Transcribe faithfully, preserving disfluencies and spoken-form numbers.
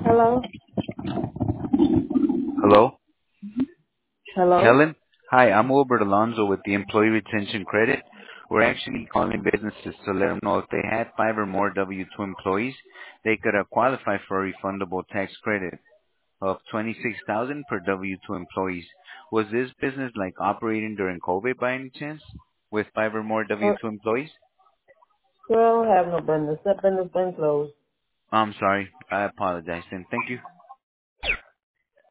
Hello? Hello? Hello? Helen? Hi, I'm Wilbert Alonso with the Employee Retention Credit. We're actually calling businesses to let them know if they had five or more W two employees, they could uh, qualify for a refundable tax credit of twenty-six thousand dollars per W two employees. Was this business like operating during COVID by any chance with five or more W Uh, two employees? Girl, I don't have no business. That business been closed. I'm sorry. I apologize then. Thank you.